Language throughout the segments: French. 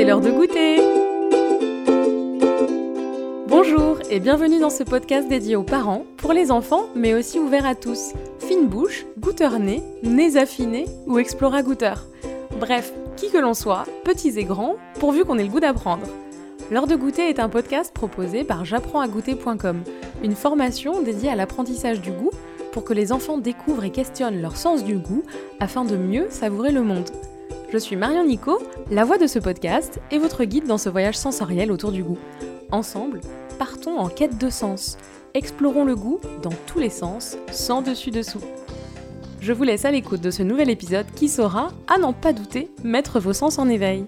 c'est l'heure de goûter! Bonjour et bienvenue dans ce podcast dédié aux parents, pour les enfants, mais aussi ouvert à tous. Fine bouche, goûteur nez, nez affinés ou explora-goûteur. Bref, qui que l'on soit, petits et grands, pourvu qu'on ait le goût d'apprendre. L'heure de goûter est un podcast proposé par j'apprends-à-goûter.com, une formation dédiée à l'apprentissage du goût pour que les enfants découvrent et questionnent leur sens du goût afin de mieux savourer le monde. Je suis Marion Nico, la voix de ce podcast et votre guide dans ce voyage sensoriel autour du goût. Ensemble, partons en quête de sens. Explorons le goût dans tous les sens, sans dessus-dessous. Je vous laisse à l'écoute de ce nouvel épisode qui saura, à n'en pas douter, mettre vos sens en éveil.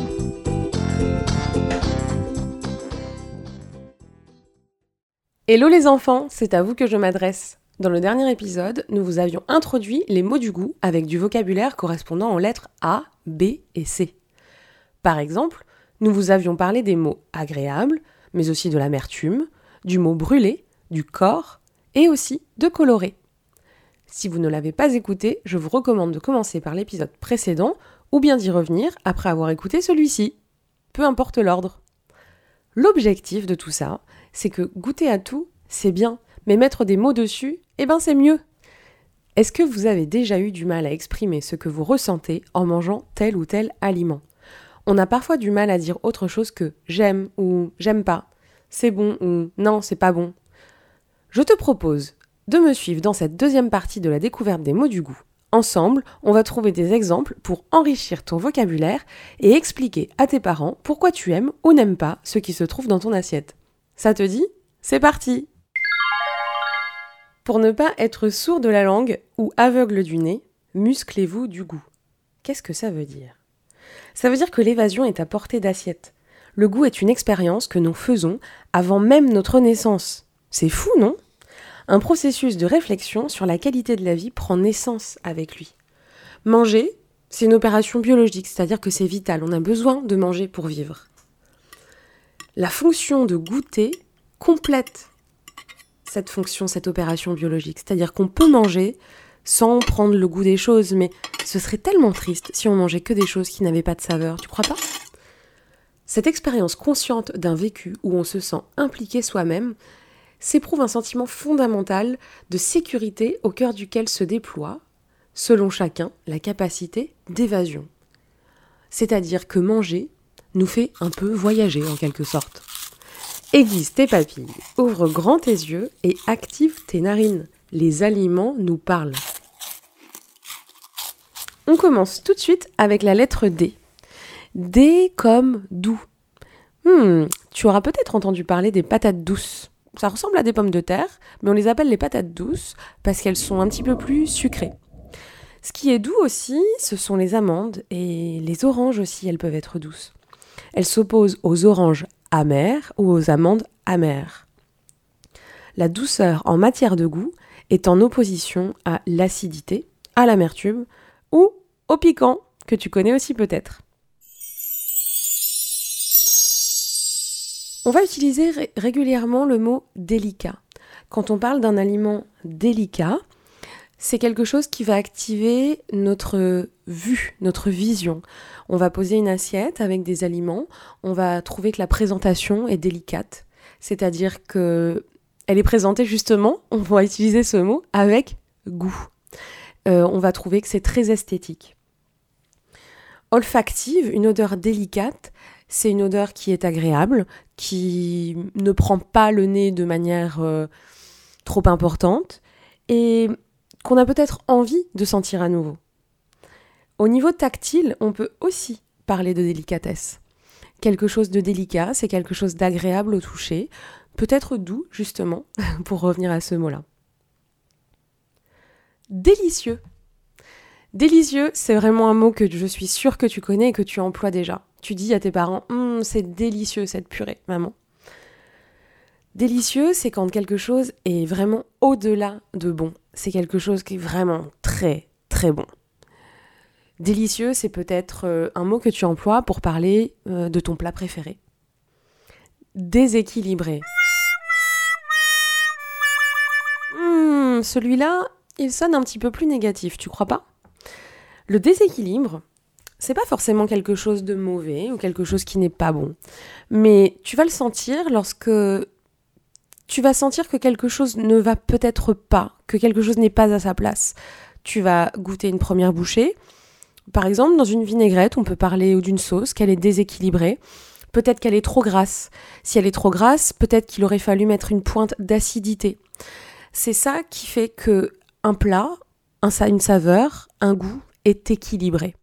Hello les enfants, c'est à vous que je m'adresse. Dans le dernier épisode, nous vous avions introduit les mots du goût avec du vocabulaire correspondant aux lettres A, B et C. Par exemple, nous vous avions parlé des mots agréable, mais aussi de l'amertume, du mot brûlé, du corps et aussi de coloré. Si vous ne l'avez pas écouté, je vous recommande de commencer par l'épisode précédent ou bien d'y revenir après avoir écouté celui-ci. Peu importe l'ordre. L'objectif de tout ça, c'est que goûter à tout, c'est bien, mais mettre des mots dessus, c'est mieux. Est-ce que vous avez déjà eu du mal à exprimer ce que vous ressentez en mangeant tel ou tel aliment ? On a parfois du mal à dire autre chose que j'aime ou j'aime pas, c'est bon ou non, c'est pas bon. Je te propose de me suivre dans cette deuxième partie de la découverte des mots du goût. Ensemble, on va trouver des exemples pour enrichir ton vocabulaire et expliquer à tes parents pourquoi tu aimes ou n'aimes pas ce qui se trouve dans ton assiette. Ça te dit ? C'est parti ! Pour ne pas être sourd de la langue ou aveugle du nez, musclez-vous du goût. Qu'est-ce que ça veut dire ? Ça veut dire que l'évasion est à portée d'assiette. Le goût est une expérience que nous faisons avant même notre naissance. C'est fou, non ? Un processus de réflexion sur la qualité de la vie prend naissance avec lui. Manger, c'est une opération biologique, c'est-à-dire que c'est vital, on a besoin de manger pour vivre. La fonction de goûter complète cette fonction, cette opération biologique, c'est-à-dire qu'on peut manger sans prendre le goût des choses, mais ce serait tellement triste si on mangeait que des choses qui n'avaient pas de saveur, tu crois pas ? Cette expérience consciente d'un vécu où on se sent impliqué soi-même s'éprouve un sentiment fondamental de sécurité au cœur duquel se déploie, selon chacun, la capacité d'évasion. C'est-à-dire que manger nous fait un peu voyager en quelque sorte. Aiguise tes papilles, ouvre grand tes yeux et active tes narines. Les aliments nous parlent. On commence tout de suite avec la lettre D. D comme doux. Tu auras peut-être entendu parler des patates douces. Ça ressemble à des pommes de terre, mais on les appelle les patates douces parce qu'elles sont un petit peu plus sucrées. Ce qui est doux aussi, ce sont les amandes et les oranges aussi, elles peuvent être douces. Elles s'opposent aux oranges amères ou aux amandes amères. La douceur en matière de goût est en opposition à l'acidité, à l'amertume ou au piquant, que tu connais aussi peut-être. On va utiliser régulièrement le mot délicat. Quand on parle d'un aliment délicat, c'est quelque chose qui va activer notre vue, notre vision. On va poser une assiette avec des aliments, on va trouver que la présentation est délicate, c'est-à-dire que elle est présentée justement, on va utiliser ce mot, avec goût. On va trouver que c'est très esthétique. Olfactive, une odeur délicate, c'est une odeur qui est agréable, qui ne prend pas le nez de manière trop importante et qu'on a peut-être envie de sentir à nouveau. Au niveau tactile, on peut aussi parler de délicatesse. Quelque chose de délicat, c'est quelque chose d'agréable au toucher, peut-être doux justement, pour revenir à ce mot-là. Délicieux. Délicieux, c'est vraiment un mot que je suis sûre que tu connais et que tu emploies déjà. Tu dis à tes parents, c'est délicieux cette purée, maman. Délicieux, c'est quand quelque chose est vraiment au-delà de bon. C'est quelque chose qui est vraiment très, très bon. Délicieux, c'est peut-être un mot que tu emploies pour parler de ton plat préféré. Déséquilibré. Celui-là, il sonne un petit peu plus négatif, tu crois pas ? Le déséquilibre, C'est pas forcément quelque chose de mauvais ou quelque chose qui n'est pas bon. Mais tu vas le sentir lorsque tu vas sentir que quelque chose ne va peut-être pas, que quelque chose n'est pas à sa place. Tu vas goûter une première bouchée. Par exemple, dans une vinaigrette, on peut parler d'une sauce, qu'elle est déséquilibrée. Peut-être qu'elle est trop grasse. Si elle est trop grasse, peut-être qu'il aurait fallu mettre une pointe d'acidité. C'est ça qui fait que un plat, une saveur, un goût est équilibré.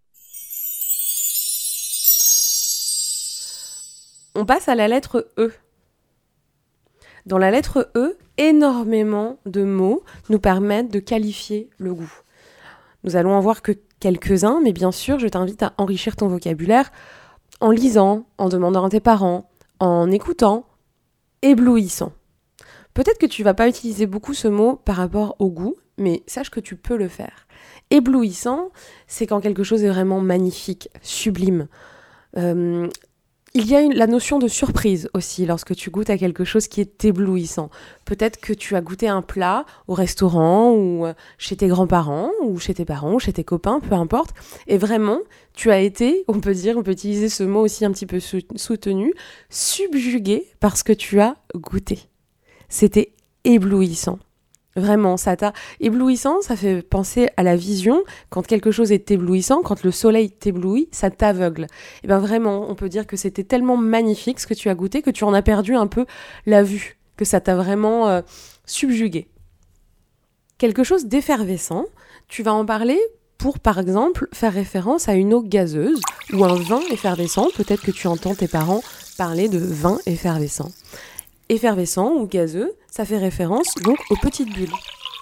On passe à la lettre E. Dans la lettre E, énormément de mots nous permettent de qualifier le goût. Nous allons en voir que quelques-uns, mais bien sûr, je t'invite à enrichir ton vocabulaire en lisant, en demandant à tes parents, en écoutant, éblouissant. Peut-être que tu vas pas utiliser beaucoup ce mot par rapport au goût, mais sache que tu peux le faire. Éblouissant, c'est quand quelque chose est vraiment magnifique, sublime. Il y a la notion de surprise aussi lorsque tu goûtes à quelque chose qui est éblouissant. Peut-être que tu as goûté un plat au restaurant ou chez tes grands-parents ou chez tes parents ou chez tes copains, peu importe. Et vraiment, tu as été, on peut utiliser ce mot aussi un petit peu soutenu, subjugué par ce que tu as goûté. C'était éblouissant. Vraiment, éblouissant, ça fait penser à la vision. Quand quelque chose est éblouissant, quand le soleil t'éblouit, ça t'aveugle. Et bien vraiment, on peut dire que c'était tellement magnifique ce que tu as goûté que tu en as perdu un peu la vue, que ça t'a vraiment subjugué. Quelque chose d'effervescent, tu vas en parler pour, par exemple, faire référence à une eau gazeuse ou un vin effervescent. Peut-être que tu entends tes parents parler de vin effervescent. Effervescent ou gazeux, ça fait référence donc aux petites bulles.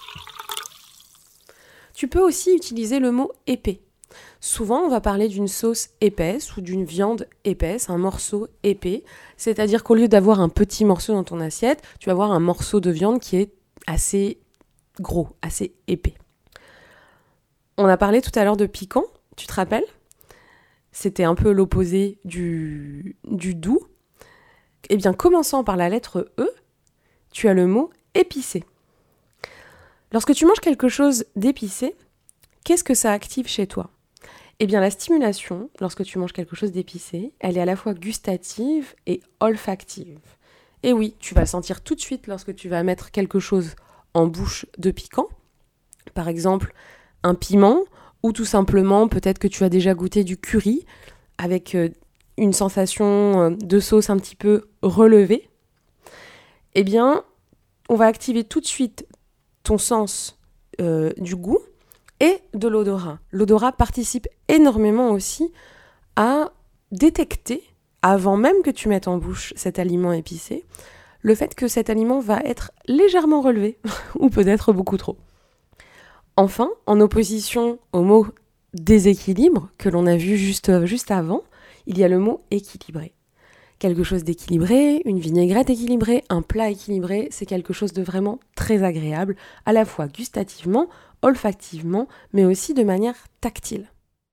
Tu peux aussi utiliser le mot épais. Souvent, on va parler d'une sauce épaisse ou d'une viande épaisse, un morceau épais. C'est-à-dire qu'au lieu d'avoir un petit morceau dans ton assiette, tu vas avoir un morceau de viande qui est assez gros, assez épais. On a parlé tout à l'heure de piquant, tu te rappelles ? C'était un peu l'opposé du doux. Eh bien, commençant par la lettre E, tu as le mot épicé. Lorsque tu manges quelque chose d'épicé, qu'est-ce que ça active chez toi ? Eh bien, la stimulation, lorsque tu manges quelque chose d'épicé, elle est à la fois gustative et olfactive. Et oui, tu vas le sentir tout de suite lorsque tu vas mettre quelque chose en bouche de piquant. Par exemple, un piment, ou tout simplement, peut-être que tu as déjà goûté du curry avec une sensation de sauce un petit peu relevée, eh bien, on va activer tout de suite ton sens du goût et de l'odorat. L'odorat participe énormément aussi à détecter, avant même que tu mettes en bouche cet aliment épicé, le fait que cet aliment va être légèrement relevé, ou peut-être beaucoup trop. Enfin, en opposition au mot déséquilibre que l'on a vu juste avant, il y a le mot équilibré. Quelque chose d'équilibré, une vinaigrette équilibrée, un plat équilibré, c'est quelque chose de vraiment très agréable, à la fois gustativement, olfactivement, mais aussi de manière tactile.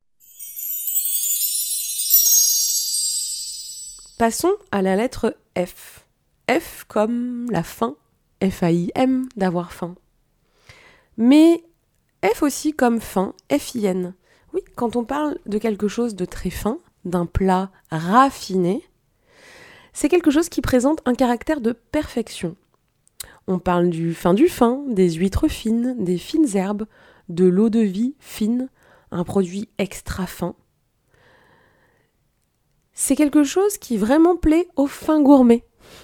Passons à la lettre F. F comme la faim, F-A-I-M, d'avoir faim. Mais F aussi comme fin, F-I-N. Oui, quand on parle de quelque chose de très fin, d'un plat raffiné, c'est quelque chose qui présente un caractère de perfection. On parle du fin, des huîtres fines, des fines herbes, de l'eau-de-vie fine, un produit extra fin. C'est quelque chose qui vraiment plaît aux fins gourmets.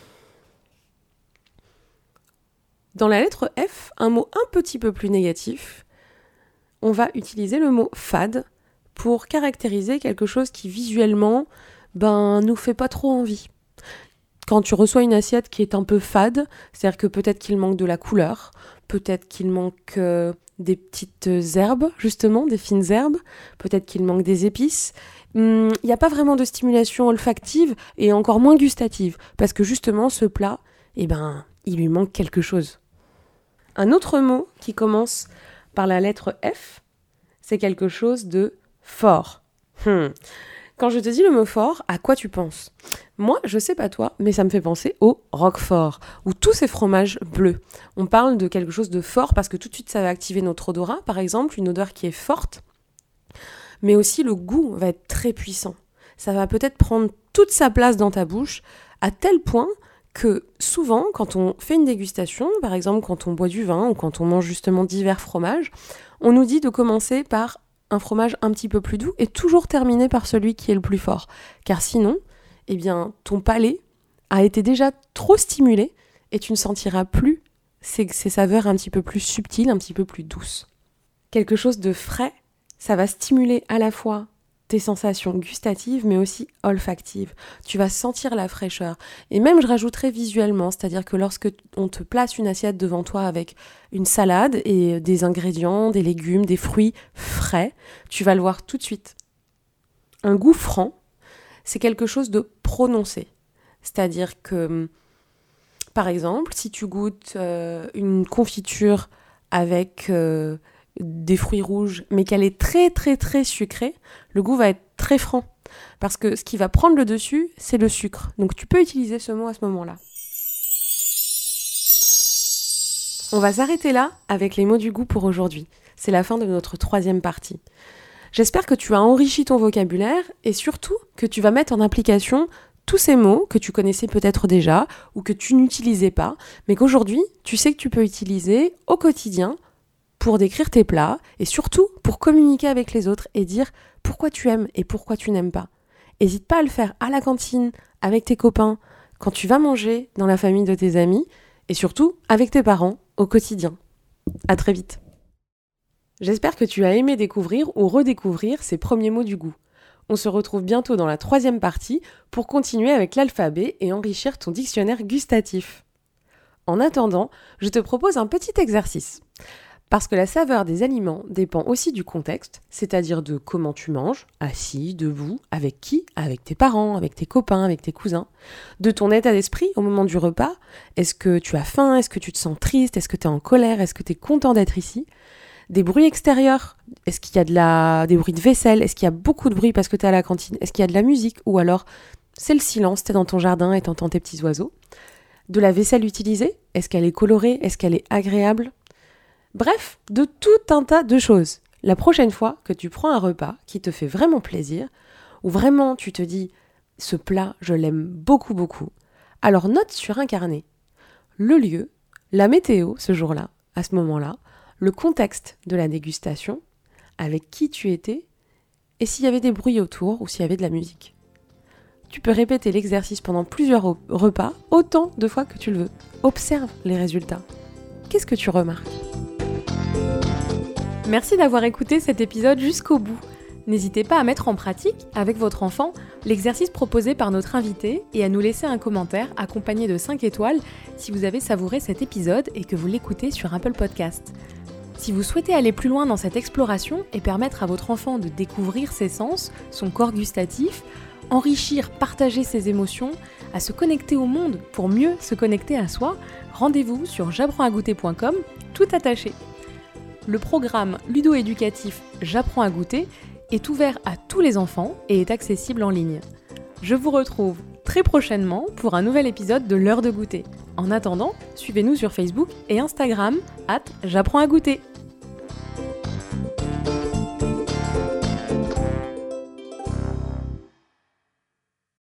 Dans la lettre F, un mot un petit peu plus négatif, on va utiliser le mot fade pour caractériser quelque chose qui visuellement nous fait pas trop envie. Quand tu reçois une assiette qui est un peu fade, c'est-à-dire que peut-être qu'il manque de la couleur, peut-être qu'il manque des petites herbes, justement, des fines herbes, peut-être qu'il manque des épices. Il n'y a pas vraiment de stimulation olfactive et encore moins gustative, parce que justement, ce plat, il lui manque quelque chose. Un autre mot qui commence par la lettre F, c'est quelque chose de fort. Quand je te dis le mot fort, à quoi tu penses ? Moi, je sais pas toi, mais ça me fait penser au Roquefort, ou tous ces fromages bleus. On parle de quelque chose de fort parce que tout de suite ça va activer notre odorat, par exemple, une odeur qui est forte. mais aussi le goût va être très puissant. Ça va peut-être prendre toute sa place dans ta bouche, à tel point que souvent, quand on fait une dégustation, par exemple quand on boit du vin ou quand on mange justement divers fromages, on nous dit de commencer par un fromage un petit peu plus doux et toujours terminer par celui qui est le plus fort. Car sinon, eh bien, ton palais a été déjà trop stimulé et tu ne sentiras plus ces saveurs un petit peu plus subtiles, un petit peu plus douces. Quelque chose de frais, ça va stimuler à la fois tes sensations gustatives mais aussi olfactives. Tu vas sentir la fraîcheur. Et même je rajouterais visuellement, c'est-à-dire que lorsque on te place une assiette devant toi avec une salade et des ingrédients, des légumes, des fruits frais, tu vas le voir tout de suite. Un goût franc, c'est quelque chose de prononcé. C'est-à-dire que, par exemple, si tu goûtes une confiture avec des fruits rouges, mais qu'elle est très très très sucrée, le goût va être très franc. Parce que ce qui va prendre le dessus, c'est le sucre. Donc tu peux utiliser ce mot à ce moment-là. On va s'arrêter là avec les mots du goût pour aujourd'hui. C'est la fin de notre 3e partie. J'espère que tu as enrichi ton vocabulaire et surtout que tu vas mettre en application tous ces mots que tu connaissais peut-être déjà ou que tu n'utilisais pas, mais qu'aujourd'hui, tu sais que tu peux utiliser au quotidien pour décrire tes plats et surtout pour communiquer avec les autres et dire pourquoi tu aimes et pourquoi tu n'aimes pas. N'hésite pas à le faire à la cantine, avec tes copains, quand tu vas manger dans la famille de tes amis et surtout avec tes parents au quotidien. À très vite. J'espère que tu as aimé découvrir ou redécouvrir ces premiers mots du goût. On se retrouve bientôt dans la 3e partie pour continuer avec l'alphabet et enrichir ton dictionnaire gustatif. En attendant, je te propose un petit exercice. Parce que la saveur des aliments dépend aussi du contexte, c'est-à-dire de comment tu manges, assis, debout, avec qui, avec tes parents, avec tes copains, avec tes cousins, de ton état d'esprit au moment du repas, est-ce que tu as faim, est-ce que tu te sens triste, est-ce que tu es en colère, est-ce que tu es content d'être ici, des bruits extérieurs, est-ce qu'il y a des bruits de vaisselle, est-ce qu'il y a beaucoup de bruit parce que tu es à la cantine, est-ce qu'il y a de la musique, ou alors c'est le silence, tu es dans ton jardin et t'entends tes petits oiseaux, de la vaisselle utilisée, est-ce qu'elle est colorée, est-ce qu'elle est agréable. Bref, de tout un tas de choses. La prochaine fois que tu prends un repas qui te fait vraiment plaisir, ou vraiment tu te dis « ce plat, je l'aime beaucoup beaucoup », alors note sur un carnet le lieu, la météo ce jour-là, à ce moment-là, le contexte de la dégustation, avec qui tu étais, et s'il y avait des bruits autour ou s'il y avait de la musique. Tu peux répéter l'exercice pendant plusieurs repas, autant de fois que tu le veux. Observe les résultats. Qu'est-ce que tu remarques ? Merci d'avoir écouté cet épisode jusqu'au bout. N'hésitez pas à mettre en pratique, avec votre enfant, l'exercice proposé par notre invité et à nous laisser un commentaire accompagné de 5 étoiles si vous avez savouré cet épisode et que vous l'écoutez sur Apple Podcast. Si vous souhaitez aller plus loin dans cette exploration et permettre à votre enfant de découvrir ses sens, son corps gustatif, enrichir, partager ses émotions, à se connecter au monde pour mieux se connecter à soi, rendez-vous sur j'apprends-à-goûter.com, tout attaché. Le programme ludo-éducatif J'apprends à goûter est ouvert à tous les enfants et est accessible en ligne. Je vous retrouve très prochainement pour un nouvel épisode de l'heure de goûter. En attendant, suivez-nous sur Facebook et Instagram @j'apprends à goûter.